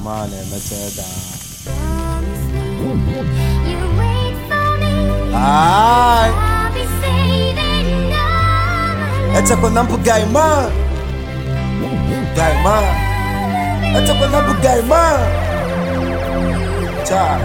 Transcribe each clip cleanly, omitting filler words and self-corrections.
man, method. Essa quando não bugai man, essa quando não bugai man, tchau.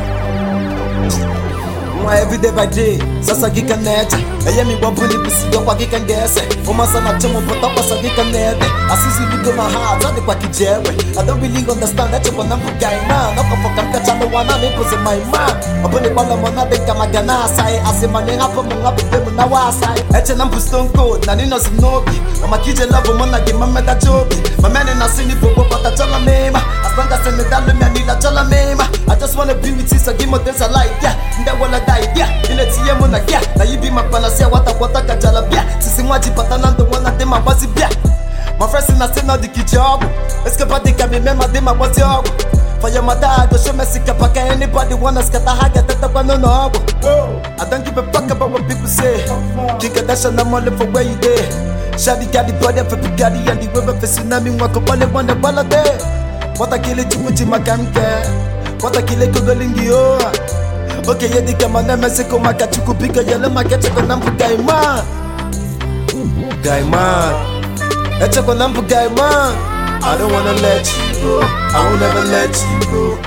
Everyday by day, sasa gika net. Aya mi wabuli bisido kwa gika ngese. Umasa na chemo pota pasa gika nete. Asisi lugo na heart, adi kwa kijewe. I don't really understand that you wanna bugai man. Noko foka mkachano wana nipo se my man. Abuni wala mona deka magana sai. Asima ni hapo mga bebe muna wasai. Eche nampu stone cold, na nino sinobi. Mama kije love mona gima meda chobi. Mamene na sini popo pata chola mema. As long as me dalu me anila chola mema. I just wanna be with you, so give me this I like, yeah. Ndawala idea ile tiye muna kia na yibi mapanasia wata kajalabia sisi mwaji patana ndo wana dema wazi bia my friends in a scene of the kijob eske pati kami mema dema wazi ogo for your mother go show me sika paka anybody wanna skata haga tata kwa no ogo I don't give a fuck about what people say kika dasha na mole for where you there shadi got the body for Bugatti and the river for tsunami wako pale wana bala de wata kile chumuchi makamke wata kile kogolingi oh. Okay, yeah, dika mana meseko makachuku bika yele makeche kwa nampu gaima eche kwa nampu gaima I don't wanna let you go, I will never let you go.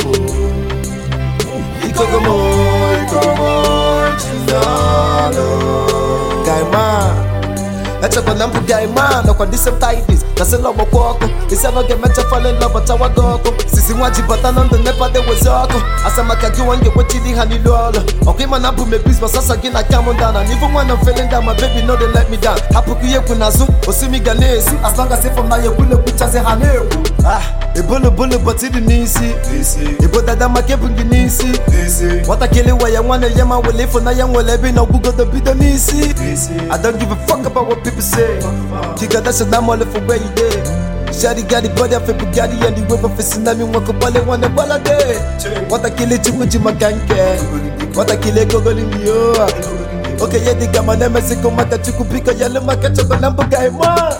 Ikogomo, chinalo gaima eche kwa nampu gaima no kwa disem tidis nase lobo kwoko isi anoge meche fall in love but awagoko sisi mwaji batana ndo nepa de wezoko asa makagi wange wachidi hani lolo okay man abu me bis but sasa gina come down and even when I'm feeling down my baby know they let me down hapu kuye kunazu osimi ganesi as long as if I'm not your bulu pictures haneku bulu but it nisi ebo dada makebungi nisi wata kele wa ya wana yama wele for na ya wele be no google the bidon nisi I don't give a fuck about what people say kika dasha na mole for where you there shadi got the body of a Bugatti and the river for tsunami wako pale wana bala de wata kele chumuchi makanke wata kele gogolingi yo okay yeah diga mana meseko makachuku pika yale makacho kwa nambu gaima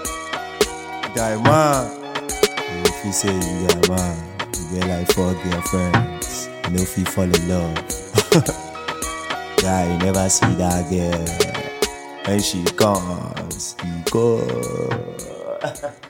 if you say you got a man, you get like 4 girlfriends, you know if you fall in love. Yeah, you never see that girl. When she comes, you go.